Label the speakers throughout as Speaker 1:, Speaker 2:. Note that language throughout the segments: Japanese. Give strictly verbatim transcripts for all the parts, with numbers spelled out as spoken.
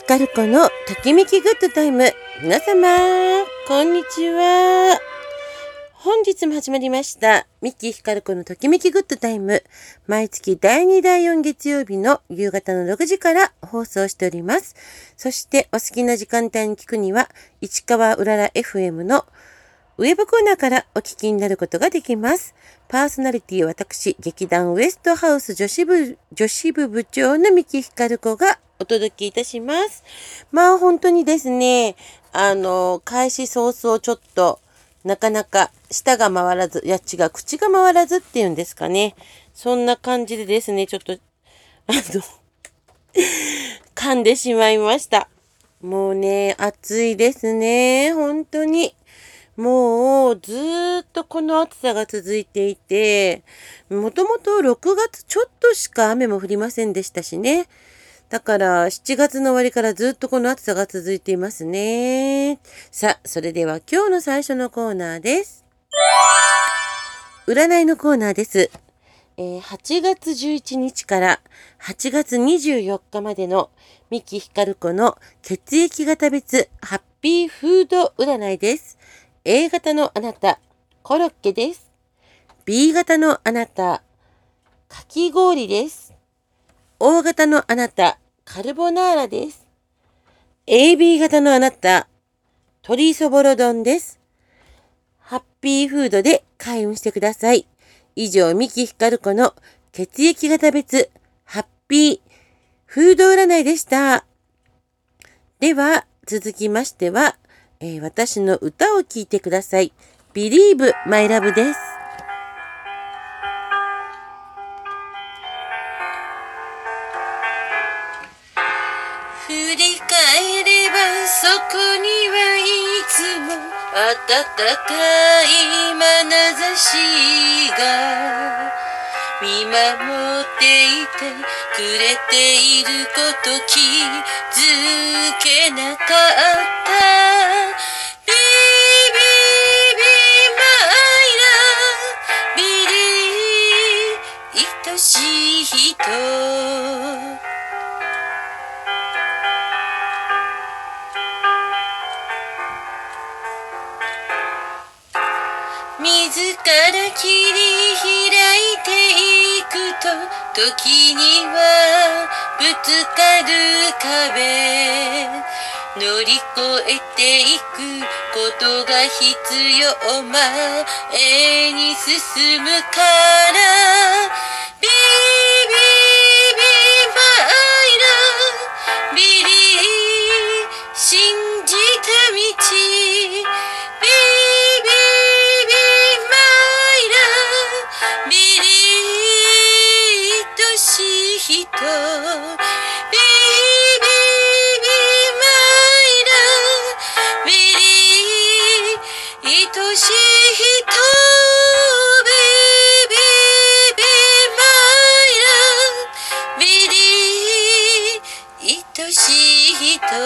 Speaker 1: かる子のときめきグッドタイム。皆様こんにちは。本日も始まりましたミッキーひかる子のときめきグッドタイム。毎月だいにだいよん月曜日の夕方のろくじから放送しております。そしてお好きな時間帯に聞くには市川うらら エフエム のウェブコーナーからお聞きになることができます。パーソナリティは私、劇団ウエストハウス女子部女子部部長の三木ひかる子がお届けいたします。まあ本当にですね、あの開始早々ちょっとなかなか舌が回らず、いや違う口が回らずっていうんですかね。そんな感じでですね、ちょっとあの噛んでしまいました。もうね、暑いですね、本当に。もうずーっとこの暑さが続いていて、もともとろくがつちょっとしか雨も降りませんでしたしね。だからしちがつの終わりからずっとこの暑さが続いていますね。さあ、それでは今日の最初のコーナーです。占いのコーナーです。えー、はちがつじゅういちにちからはちがつにじゅうよっかまでの三木ひかる子の血液型別ハッピーフード占いです。A 型のあなた、コロッケです。B 型のあなた、かき氷です。O 型のあなた、カルボナーラです。エービー 型のあなた、鶏そぼろ丼です。ハッピーフードで開運してください。以上、三木ひかる子の血液型別ハッピーフード占いでした。では、続きましては、えー、私の歌を聴いてください。Believe My Love です。振り返ればそこにはいつも温かい眼差しが見守っていてくれていること気づけなかった。 Baby my love Believe 愛しい人自ら切り開いていくと時にはぶつかる壁乗り越えていくことが必要前に進むからBaby my love Believe 信じた道Baby, baby, my love Believe 愛しい人 Baby, my love Believe 愛しい人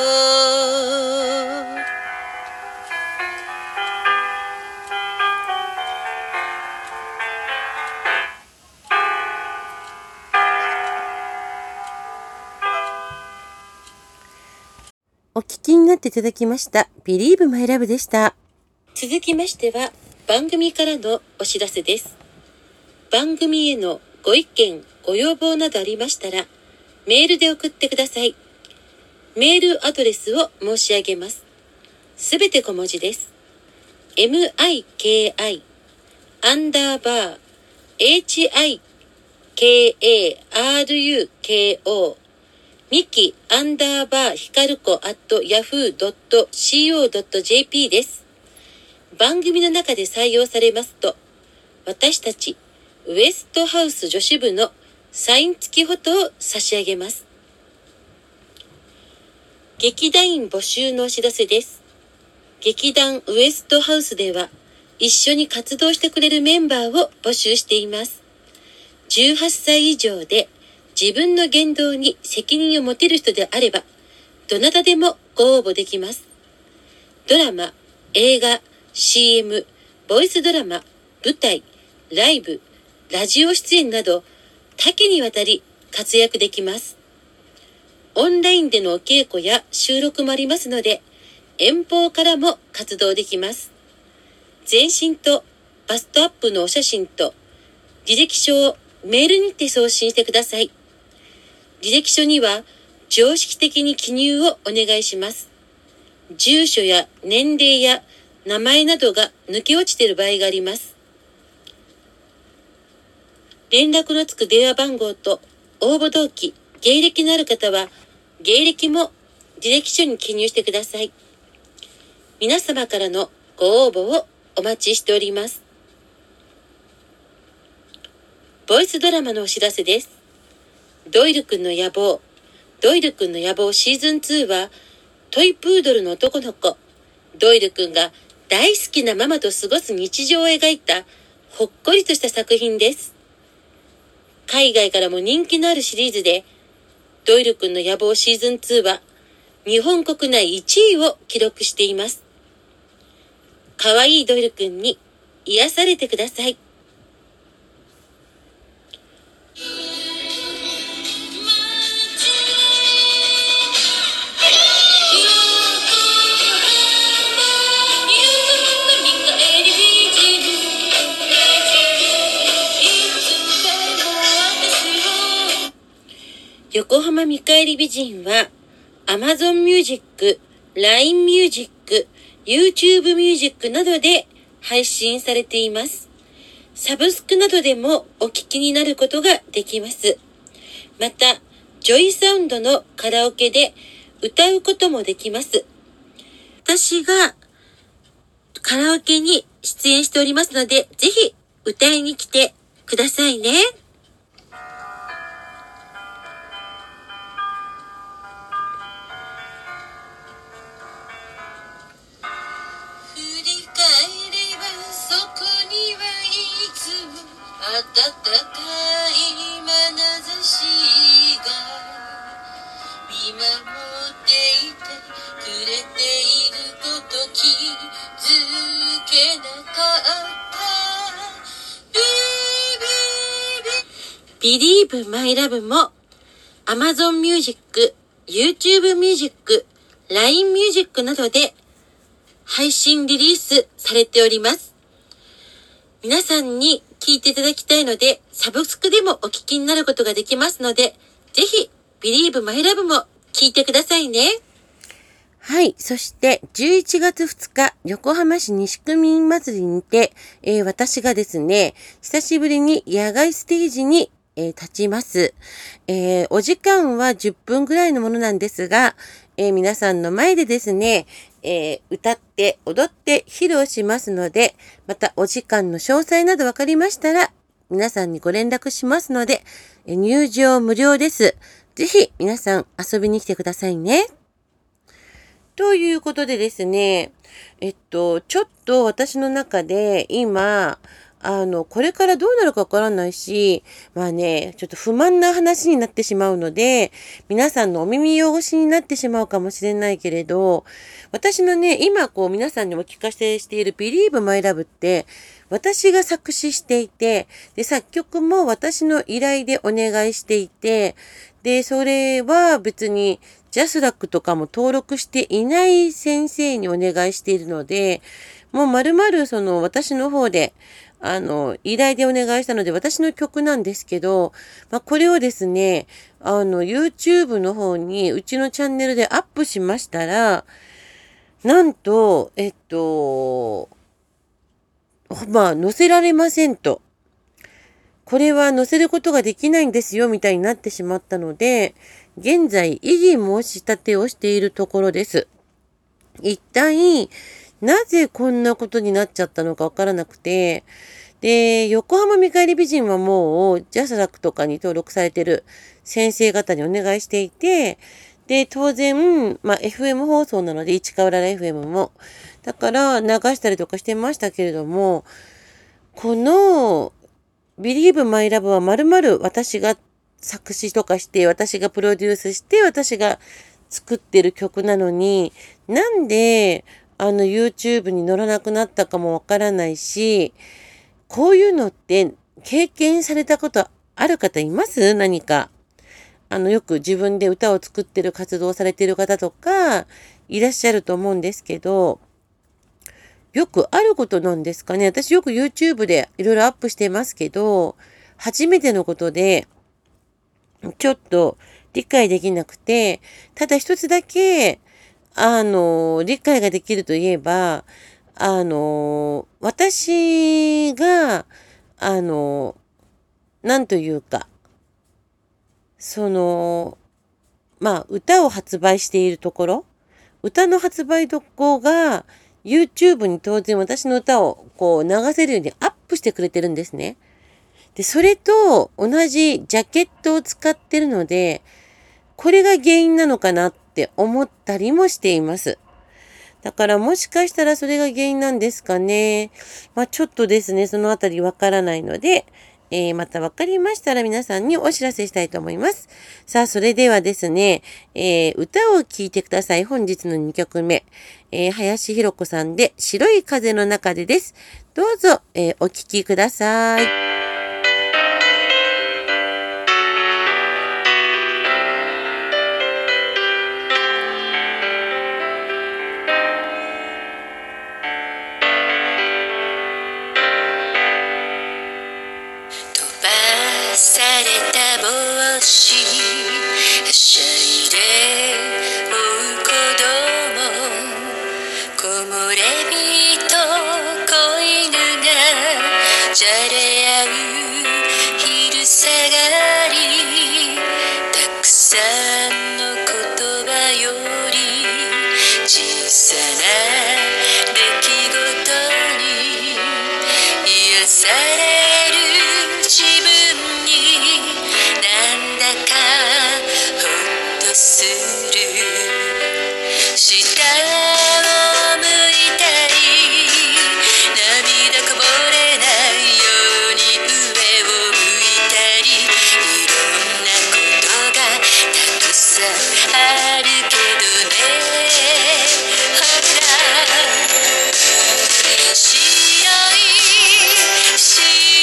Speaker 1: お聞きになっていただきました Believe My Love でした。続きましては番組からのお知らせです。番組へのご意見ご要望などありましたらメールで送ってください。メールアドレスを申し上げます。すべて小文字です。 miki アンダーバー hikarukoミキアンダーバーヒカルコアットヤフードットシーオードットジェーピー です。番組の中で採用されますと、私たちウエストハウス女子部のサイン付きフォトを差し上げます。劇団員募集のお知らせです。劇団ウエストハウスでは一緒に活動してくれるメンバーを募集しています。じゅうはっさい以上で自分の言動に責任を持てる人であれば、どなたでもご応募できます。ドラマ、映画、シーエム、ボイスドラマ、舞台、ライブ、ラジオ出演など多岐にわたり活躍できます。 オンラインでのお稽古や収録もありますので、遠方からも活動できます。全身とバストアップのお写真と履歴書をメールにて送信してください。履歴書には常識的に記入をお願いします。住所や年齢や名前などが抜け落ちている場合があります。連絡のつく電話番号と応募動機、芸歴のある方は芸歴も履歴書に記入してください。皆様からのご応募をお待ちしております。ボイスドラマのお知らせです。ドイルくんの野望、ドイルくんの野望シーズンツーは、トイプードルの男の子、ドイルくんが大好きなママと過ごす日常を描いたほっこりとした作品です。海外からも人気のあるシリーズで、ドイルくんの野望シーズンツーは、日本国内いちいを記録しています。かわいいドイルくんに癒されてください。横浜見返り美人は Amazon Music、ライン Music、YouTube Music などで配信されています。サブスクなどでもお聞きになることができます。また、ジョイサウンドのカラオケで歌うこともできます。私がカラオケに出演しておりますので、ぜひ歌いに来てくださいね。
Speaker 2: 暖かい眼差しが見守っていてくれていること気づけなかった
Speaker 1: ビリーブマイラブも Amazon Music、YouTube Music、ライン Music などで配信リリースされております。皆さんに聞いていただきたいので、サブスクでもお聞きになることができますので、ぜひ、Believe My Love も聞いてくださいね。はい。そして、じゅういちがつふつか、横浜市西区民祭りにて、えー、私がですね、久しぶりに野外ステージに、えー、立ちます。えー、お時間はじゅっぷんぐらいのものなんですが、えー、皆さんの前でですね、えー、歌って踊って披露しますので、またお時間の詳細など分かりましたら、皆さんにご連絡しますので、えー、入場無料です。ぜひ皆さん遊びに来てくださいね。ということでですね、えっと、ちょっと私の中で今、あの、これからどうなるかわからないし、まあね、ちょっと不満な話になってしまうので、皆さんのお耳汚しになってしまうかもしれないけれど、私のね、今こう皆さんにお聞かせしている Believe My Love って、私が作詞していて、で、作曲も私の依頼でお願いしていて、で、それは別にジャスラックとかも登録していない先生にお願いしているので、もう丸々その私の方で、あの、依頼でお願いしたので、私の曲なんですけど、まあ、これをですね、あの、YouTube の方に、うちのチャンネルでアップしましたら、なんと、えっと、まあ、載せられませんと。これは載せることができないんですよ、みたいになってしまったので、現在、異議申し立てをしているところです。一体、なぜこんなことになっちゃったのかわからなくて、で、横浜見返り美人はもう、ジャスラックとかに登録されてる先生方にお願いしていて、で、当然、まあ、エフエム 放送なので、市川原 エフエム も。だから、流したりとかしてましたけれども、この、Believe My Love はまるまる私が作詞とかして、私がプロデュースして、私が作ってる曲なのに、なんで、あの YouTube に載らなくなったかもわからないし、こういうのって経験されたことある方います？何か。 あの、よく自分で歌を作ってる活動をされている方とか、いらっしゃると思うんですけど、よくあることなんですかね。私よく YouTube でいろいろアップしてますけど、初めてのことで、ちょっと理解できなくて、ただ一つだけ、あの、理解ができるといえば、あの、私が、あの、なんというか、その、まあ、歌を発売しているところ、歌の発売どこが、YouTube に当然私の歌をこう流せるようにアップしてくれてるんですね。で、それと同じジャケットを使ってるので、これが原因なのかなって思ったりもしています。だからもしかしたらそれが原因なんですかね。まあちょっとですね、そのあたりわからないので、えー、またわかりましたら皆さんにお知らせしたいと思います。さあ、それではですね、えー、歌を聴いてください。本日のにきょくめ。えー、林弘子さんで白い風の中でです。どうぞ、えー、お聴きください。
Speaker 2: された帽子はしゃいで追う子供木漏れ日と子犬がじゃれ合う昼下がりたくさんの言葉より小さな出来事に癒される自分なんだかほっとする下を向いたり涙こぼれないように上を向いたりいろんなことがたくさんあるけどねほら白い白い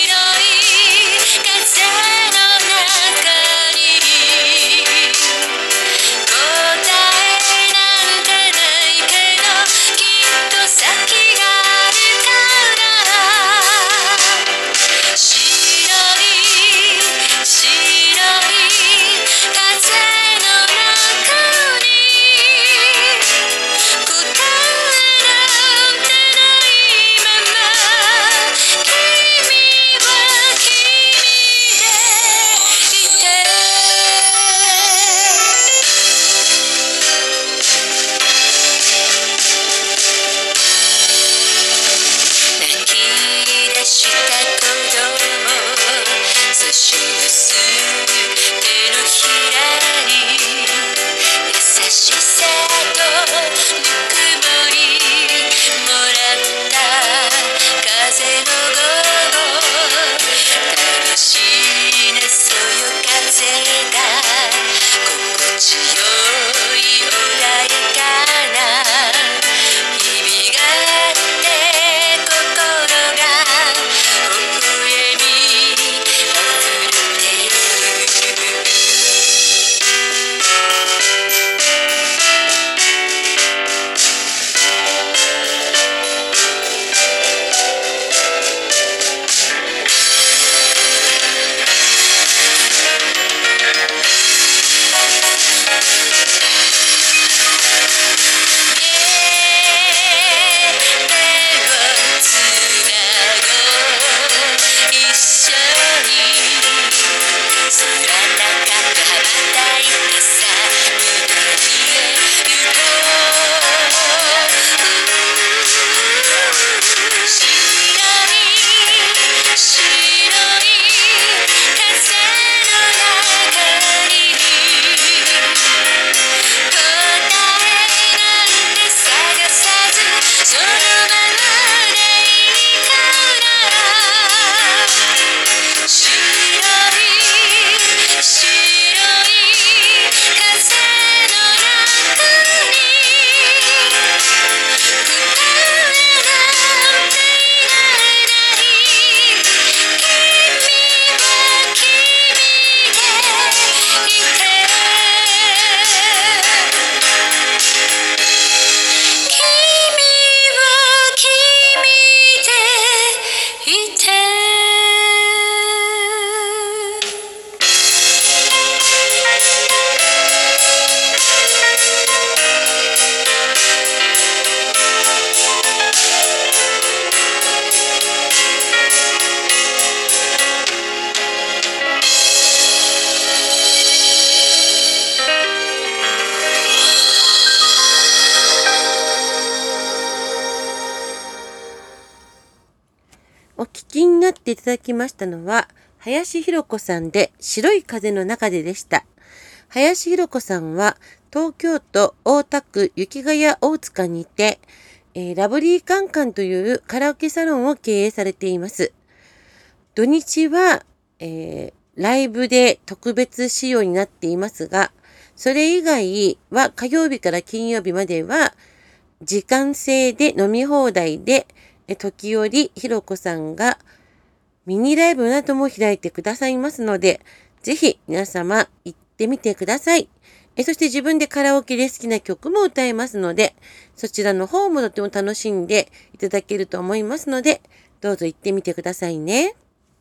Speaker 1: お聞きになっていただきましたのは、林博子さんで白い風の中ででした。林博子さんは東京都大田区雪ヶ谷大塚にて、えー、ラブリーカンカンというカラオケサロンを経営されています。土日は、えー、ライブで特別仕様になっていますが、それ以外は火曜日から金曜日までは時間制で飲み放題で、時折ひろこさんがミニライブなども開いてくださいますので、ぜひ皆様行ってみてください。えそして自分でカラオケで好きな曲も歌えますので、そちらの方もとても楽しんでいただけると思いますので、どうぞ行ってみてくださいね。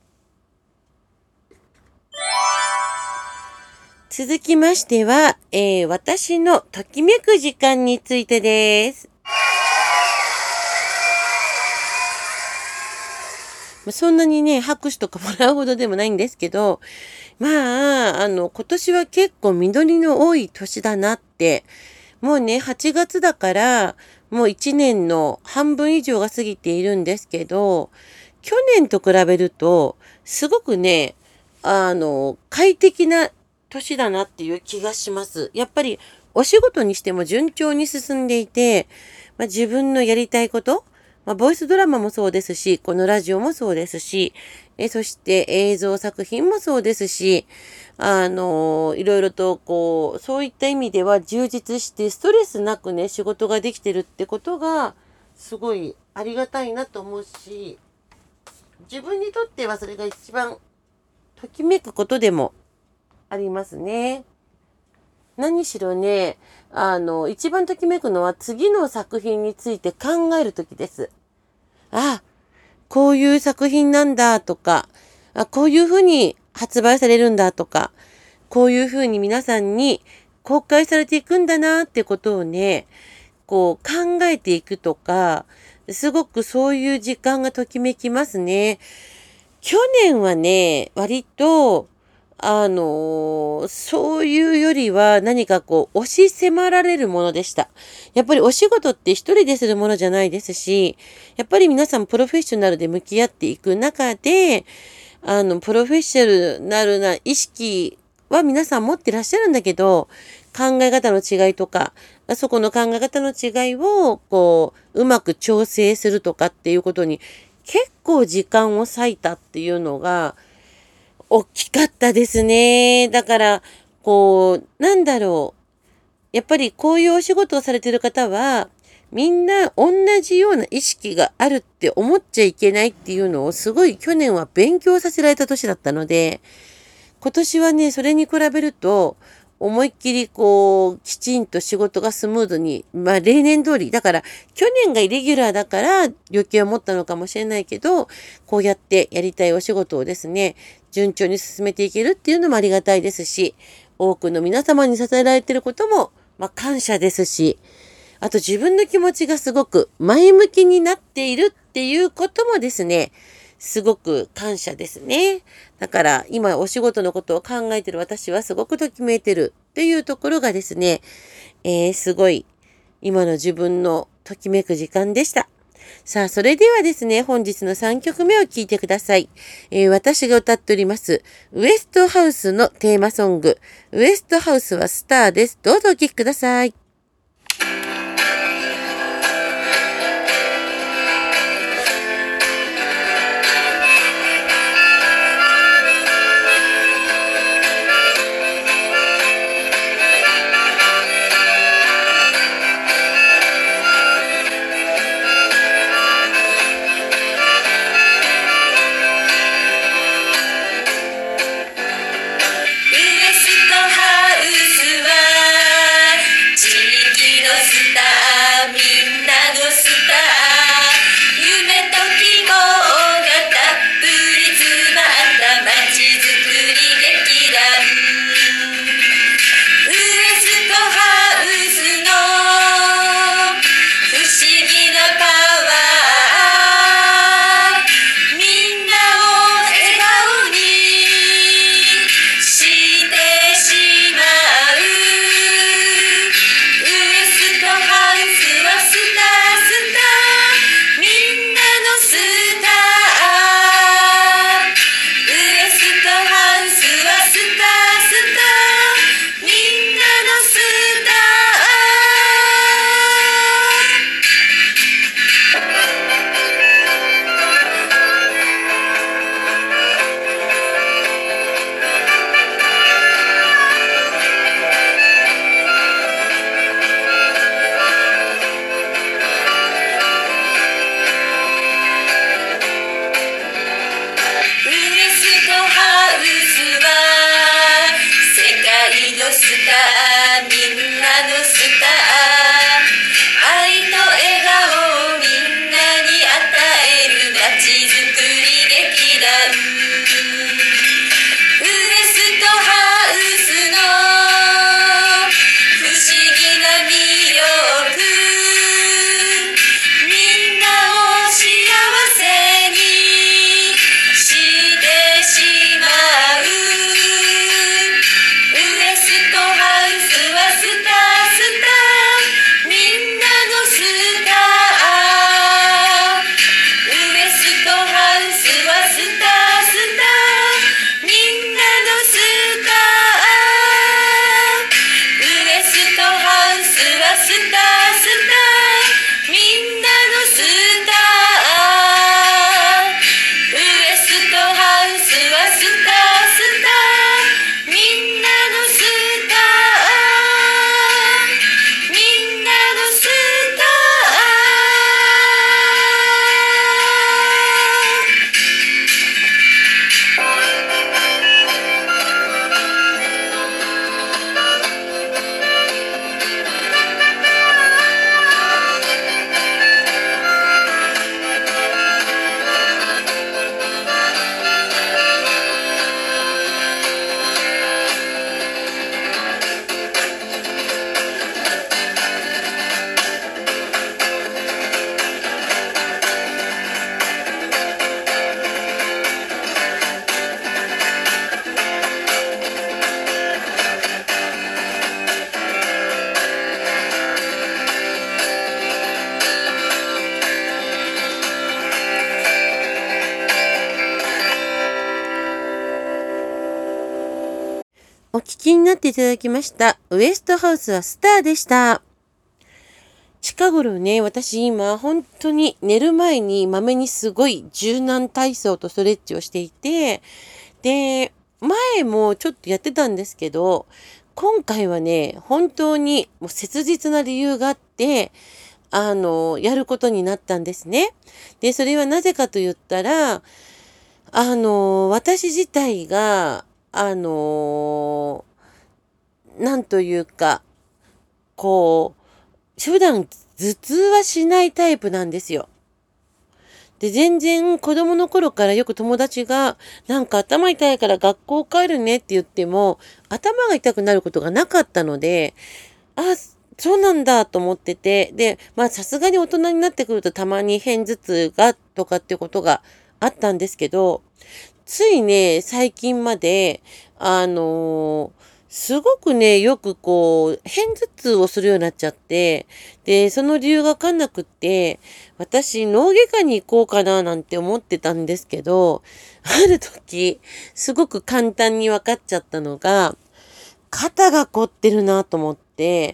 Speaker 1: 続きましては、えー、私のときめく時間についてです。そんなにね、拍手とかもらうほどでもないんですけど、まあ、あの、今年は結構実りの多い年だなって、もうね、はちがつだから、もういちねんの半分以上が過ぎているんですけど、去年と比べると、すごくね、あの、快適な年だなっていう気がします。やっぱり、お仕事にしても順調に進んでいて、まあ、自分のやりたいこと、まあ、ボイスドラマもそうですし、このラジオもそうですし、えそして映像作品もそうですし、あの、いろいろとこう、そういった意味では充実してストレスなくね、仕事ができてるってことが、すごいありがたいなと思うし、自分にとってはそれが一番ときめくことでもありますね。何しろね、あの、一番ときめくのは次の作品について考えるときです。あ、こういう作品なんだとか、あ、こういうふうに発売されるんだとか、こういうふうに皆さんに公開されていくんだなってことをね、こう考えていくとか、すごくそういう時間がときめきますね。去年はね、割と、あのー、そういうよりは何かこう、押し迫られるものでした。やっぱりお仕事って一人でするものじゃないですし、やっぱり皆さんプロフェッショナルで向き合っていく中で、あの、プロフェッショナルな意識は皆さん持ってらっしゃるんだけど、考え方の違いとか、そこの考え方の違いを、こう、うまく調整するとかっていうことに、結構時間を割いたっていうのが、大きかったですね。だから、こう、なんだろう。やっぱりこういうお仕事をされている方は、みんな同じような意識があるって思っちゃいけないっていうのをすごい去年は勉強させられた年だったので、今年はね、それに比べると、思いっきりこう、きちんと仕事がスムーズに、まあ例年通り、だから去年がイレギュラーだから余計思ったのかもしれないけど、こうやってやりたいお仕事をですね、順調に進めていけるっていうのもありがたいですし、多くの皆様に支えられていることも、まあ感謝ですし、あと自分の気持ちがすごく前向きになっているっていうこともですね、すごく感謝ですね。だから今お仕事のことを考えている私はすごくときめいてるっていうところがですね、えー、すごい今の自分のときめく時間でした。さあ、それではですね、本日のさんきょくめを聴いてください。えー、私が歌っております、ウエストハウスのテーマソング、ウエストハウスはスターです。どうぞお聴きください。
Speaker 2: ウエストハウスはター、みんなのスター、愛と笑顔をみんなに与える街づくり劇団、ウエストハウスの不思議な魅力、みんなを幸せにしてしまう。ウエストハウスはスタースター、みんなのスター。ウエストハウスはスタースター、みんなのスター。ウエストハウスはスタースター、みんなのスター。ウエストハウスはスタースター、みんなのスター。みんなのスタ
Speaker 1: お聞きになっていただきました。ウエストハウスはスターでした。近頃ね、私今本当に寝る前にまめにすごい柔軟体操とストレッチをしていて、で、前もちょっとやってたんですけど、今回はね、本当にもう切実な理由があって、あの、やることになったんですね。で、それはなぜかと言ったら、あの、私自体が、あの、なんというか、こう、普段頭痛はしないタイプなんですよ。で、全然子供の頃からよく友達が、なんか頭痛いから学校帰るねって言っても、頭が痛くなることがなかったので、あ、そうなんだと思ってて、で、まあさすがに大人になってくるとたまに片頭痛がとかっていうことがあったんですけど、ついね、最近まで、あのーすごくね、よくこう、片頭痛をするようになっちゃって、で、その理由がわかんなくって、私、脳外科に行こうかななんて思ってたんですけど、ある時、すごく簡単に分かっちゃったのが、肩が凝ってるなと思って、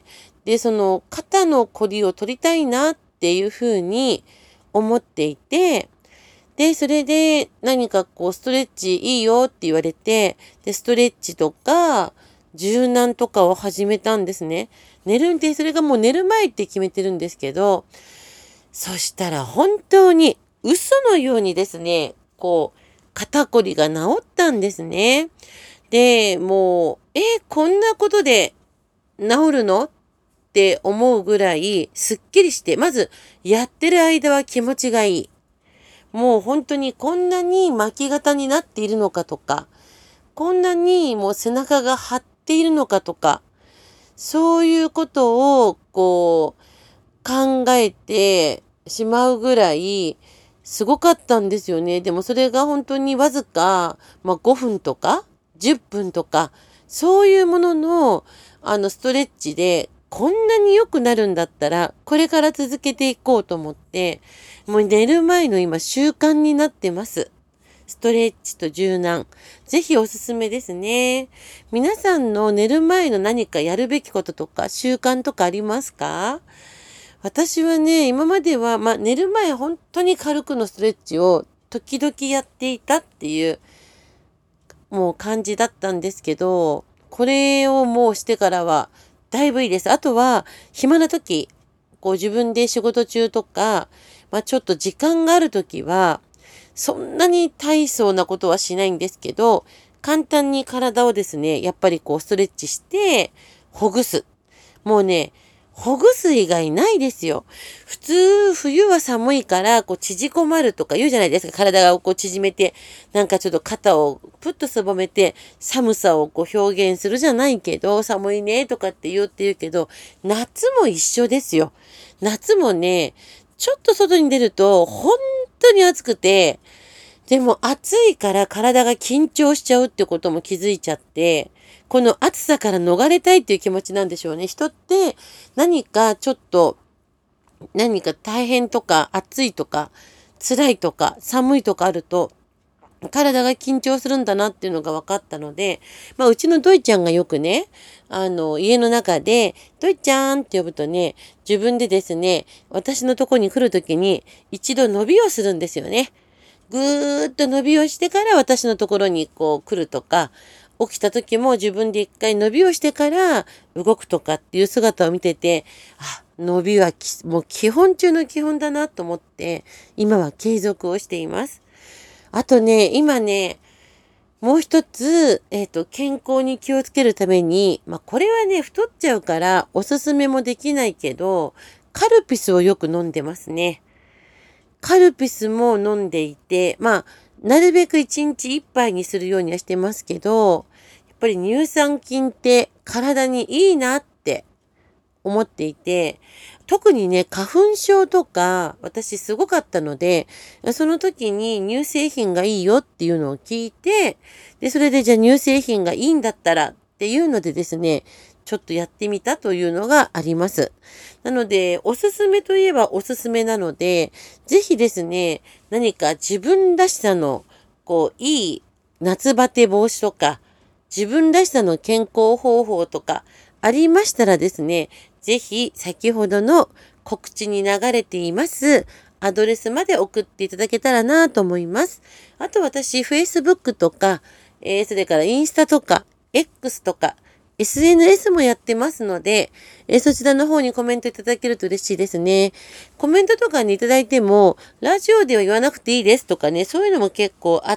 Speaker 1: で、その肩の凝りを取りたいなっていうふうに思っていて、で、それで何かこうストレッチいいよって言われて、で、ストレッチとか柔軟とかを始めたんですね。寝るんで、それがもう寝る前って決めてるんですけど、そしたら本当に嘘のようにですね、こう、肩こりが治ったんですね。で、もう、え、こんなことで治るのって思うぐらいすっきりして、まずやってる間は気持ちがいい。もう本当にこんなに巻き肩になっているのかとか、こんなにもう背中が張っているのかとか、そういうことをこう考えてしまうぐらいすごかったんですよね。でもそれが本当にわずか、まあ、ごふんとかじゅっぷんとか、そういうもののあのストレッチでこんなに良くなるんだったら、これから続けていこうと思って、もう寝る前の今習慣になってます。ストレッチと柔軟。ぜひおすすめですね。皆さんの寝る前の何かやるべきこととか習慣とかありますか？私はね、今までは、まあ、寝る前本当に軽くのストレッチを時々やっていたっていうもう感じだったんですけど、これをもうしてからはだいぶいいです。あとは暇な時、こう自分で仕事中とか、まあ、ちょっと時間がある時は、そんなに大層なことはしないんですけど、 簡単に体をですね、やっぱりこうストレッチしてほぐす。もうね、ほぐす以外ないですよ。普通、冬は寒いから、こう、縮こまるとか言うじゃないですか。体がこう縮めて、なんかちょっと肩をプッとすぼめて、寒さをこう表現するじゃないけど、寒いねとかって言うって言うけど、夏も一緒ですよ。夏もね、ちょっと外に出ると、本当に暑くて、でも暑いから体が緊張しちゃうってことも気づいちゃって、この暑さから逃れたいっていう気持ちなんでしょうね。人って何かちょっと、何か大変とか暑いとか辛いとか寒いとかあると、体が緊張するんだなっていうのが分かったので、まあうちのドイちゃんがよくね、あの家の中でドイちゃんって呼ぶとね、自分でですね、私のとこに来るときに一度伸びをするんですよね。ぐーっと伸びをしてから私のところにこう来るとか、起きた時も自分で一回伸びをしてから動くとかっていう姿を見てて、あ、伸びはきもう基本中の基本だなと思って、今は継続をしています。あとね、今ね、もう一つ、えっと、健康に気をつけるために、まあこれはね、太っちゃうからおすすめもできないけど、カルピスをよく飲んでますね。カルピスも飲んでいて、まあ、なるべくいちにちいっぱいにするようにはしてますけど、やっぱり乳酸菌って体にいいなって思っていて、特にね、花粉症とか、私すごかったので、その時に乳製品がいいよっていうのを聞いて、で、それでじゃあ乳製品がいいんだったらっていうのでですね、ちょっとやってみたというのがあります。なので、おすすめといえばおすすめなので、ぜひですね、何か自分らしさの、こう、いい夏バテ防止とか、自分らしさの健康方法とかありましたらですね、ぜひ先ほどの告知に流れていますアドレスまで送っていただけたらなと思います。あと私、Facebook とか、えー、それからインスタとか、X とか、エスエヌエス もやってますので、えー、そちらの方にコメントいただけると嬉しいですね。コメントとかにいただいても、ラジオでは言わなくていいですとかね、そういうのも結構あって、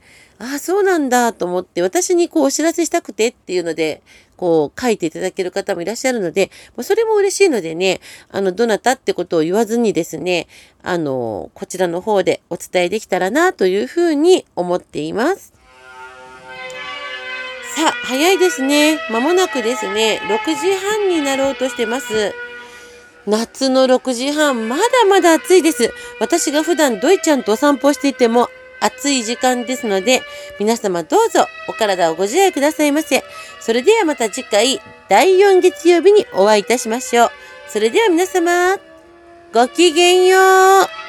Speaker 1: ああ、そうなんだと思って、私にこうお知らせしたくてっていうので、こう書いていただける方もいらっしゃるので、それも嬉しいのでね、あの、どなたってことを言わずにですね、あの、こちらの方でお伝えできたらなというふうに思っています。さあ、早いですね。まもなくですね、ろくじはんになろうとしてます。夏のろくじはん、まだまだ暑いです。私が普段ドイちゃんとお散歩していても暑い時間ですので、皆様どうぞお体をご自愛くださいませ。それではまた次回だいよん月曜日にお会いいたしましょう。それでは皆様、ごきげんよう。